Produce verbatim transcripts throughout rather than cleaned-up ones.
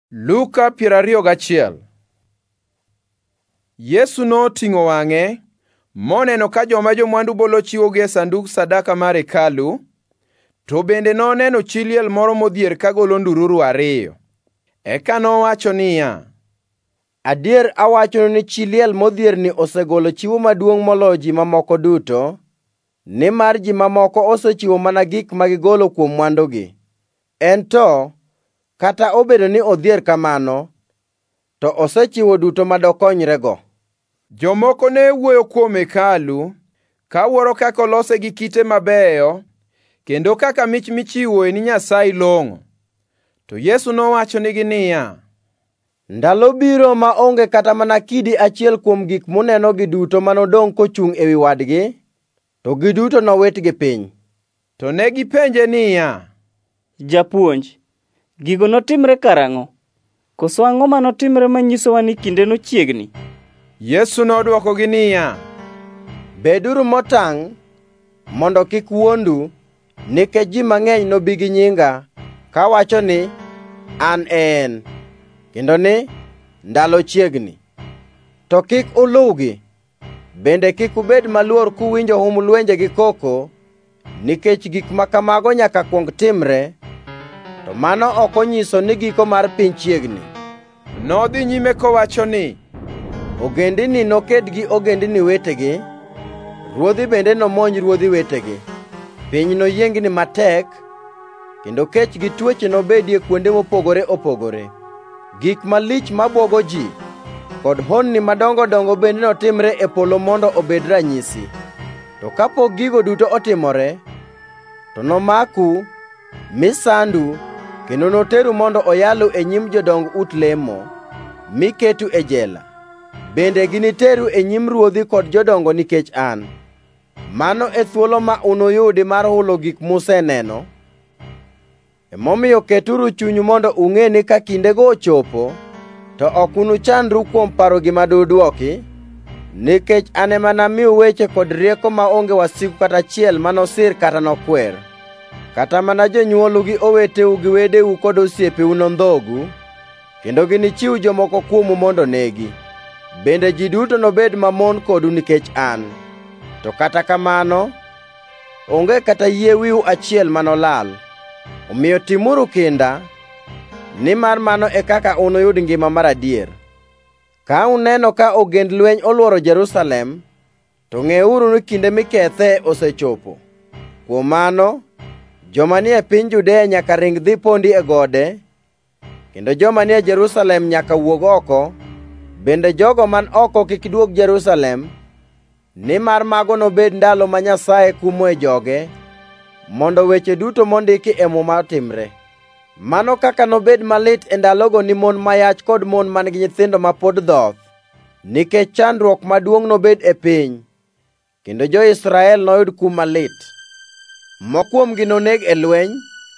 Luka piero ariyo gachiel. Yesu noting'o wang'e moneno ka joma jomwandu bolo chiwogi e sanduk sadaka mar hekalu, to bende noneno chi liel moro modhier kagolo ndururu ariyo. Eka nowacho niya, adier awachonu ni chi liel modhierni osegolo chiwo maduongʼ moloyo ji mamoko duto, nimar ji mamoko osechiwo mana gik ma gigolo kuom mwandugi. En to, kata obedo ni odhier kamano, to osechiwo duto madokonyrego. Jomoko ne wuoyo kuom hekalu, ka wuoro kaka olose gi kite mabeyo, kendo kaka mich michiwo ni Nyasaye long'o. To Yesu nowachonegi niya, ndalo biro ma onge kata mana kidi achiel kuom gik munenogi duto manodong' kochungʼ ewi wadgi, to giduto nowitgi piny. To ne gipenje niya, Japuonj, gigo notimre karang'o? Koso ang'o manotimre manyisowa ni kinde nochiegni? Yesu nodwokogi niya, beduru motangʼ mondo kik wuondu, nikech ji mang'eny nobi gi nyinga, kawacho ni, an e en, kendo ni, ndalo chiegni. To kik uluwgi, bende kik ubed maluor kuwinjo hum lwenje gi koko, nikech gik ma kamago nyaka kuong timre, to mano ok onyiso ni giko mar piny chiegni. Nodhi nyime kowacho ni, ogendini noked gi ogendini wetegi, ruodhi bende nomonj ruodhi wetegi. Piny noyiengni matek, kendo kech gi tuoche nobedie kuonde mopogore opogore. Gik malich mabwogo ji, kod honni madongo dongo bende notimre e polo mondo obed ranyisi. To kapok gigo duto otimore, to nomaku, misandu, kendo noteru mondo oyalu e nyim jodong ut lemo, miketu e jela. Bende giniteru e nyim ruodhi kod jodongo nikech an. Mano e thuolo ma unuyudi mar hulo gik museneno. Emomiyo keturu chunyu mondo ung'e ni ka kindego ochopo, to ok unuchandru kuom paro gima dudwoki, nikech an ema namiu weche kod rieko maonge wasigu kata achiel manosir kata nokwer. Kata mana jonywolu gi oweteu gi wedeu kod osiepeu nondhogu, kendo ginichiw jomoko kuomu mondo negi. Bende ji duto nobed mamon kodu nikech an. To kata kamano, onge kata yie wiu achiel manolal. Omiyo timuru kinda, nimar mano e kaka unuyud ngima mar adier. Ka uneno ka ogend lweny olworo Jerusalem, to ng'euru ni kinde mikethe osechopo. Kuom mano, joma ni e piny Judea nyaka ring dhi pondi e gode, kendo joma ni e Jerusalem nyaka wuog oko, bende jogo man oko kik duog Jerusalem, nimar mago nobed ndalo ma Nyasaye kumoe joge, mondo weche duto mondiki e muma otimre. Mano kaka nobed malit e ndalogo ni mon mayach kod mon man-gi nyithindo ma pod dhoth, nikech chandruok maduongʼ nobed e piny, kendo jo-Israel noyud kum malit. Mokuomgi noneg e lweny,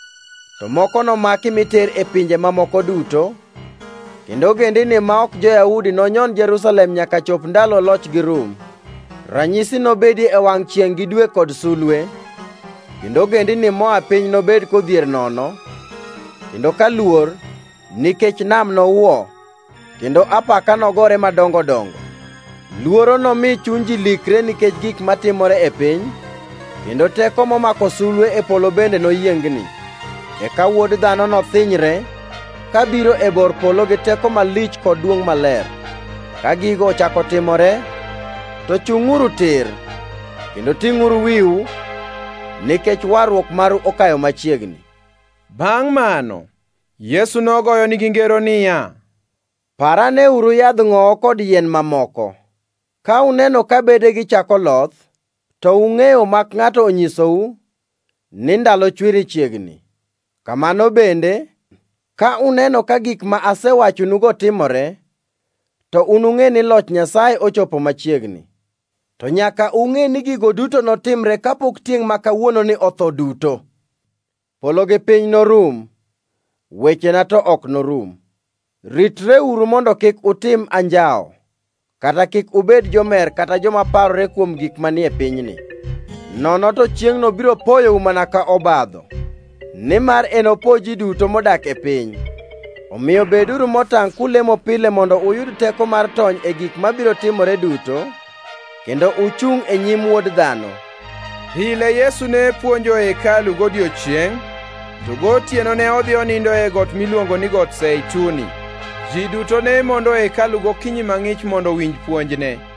to moko nomaki miter e pinje mamoko duto, kendo ogendini ma ok jo-Yahudi nonyon Jerusalem nyaka chop ndalo lochgi rum. Ranyisi nobedie e wangʼ chiengʼ gi dwe kod sulwe, kendo ogendini moa piny nobed kodhier nono, kendo ka luor, nikech nam nowuo, kendo apaka nogore madongo dongo. Luoro nomi chuny ji likre nikech gik matimore e piny, kendo teko momako sulwe e polo bende noyiengni. Eka Wuod Dhano nothinyre, kabiro e bor polo gi teko malich kod duongʼ maler. Ka gigo ochako timore, to chung'uru tir, kendo ting'uru wiu, nikech warruok maru okayo machiegni. Bangʼ mano, Yesu nogoyonegi ngero niya, paraneuru yadh ng'owo kod yien mamoko. Ka uneno ka bedegi chako loth, to ung'eyo mak ng'ato onyisou ni ndalo chwiri chiegni. Kamano bende, ka uneno ka gik ma asewachonugo timore, to unung'e ni loch Nyasaye ochopo machiegni. To nyaka ung'e ni gigo duto notimre kapok tiengʼ ma kawuononi otho duto. Polo gi piny norum, wechena to ok norum. Ritreuru mondo kik utim anjawo, kata kik ubed jomer kata joma parore kuom gik manie pinyni. Nono to chieng'no biro poyou mana ka obadho, nimar enopo ji duto modak e piny. Omiyo beduru motangʼ kulemo pile mondo uyud teko mar tony e gik mabiro timore duto, kendo uchung' e nyim Wuod Dhano. Pile Yesu ne puonjo e hekalu godiechieng', to gotieno ne odhi onindo e got miluongo ni Got Zeituni. Ji duto ne mondo e hekalu gokinyi mang'ich mondo winj puonjne.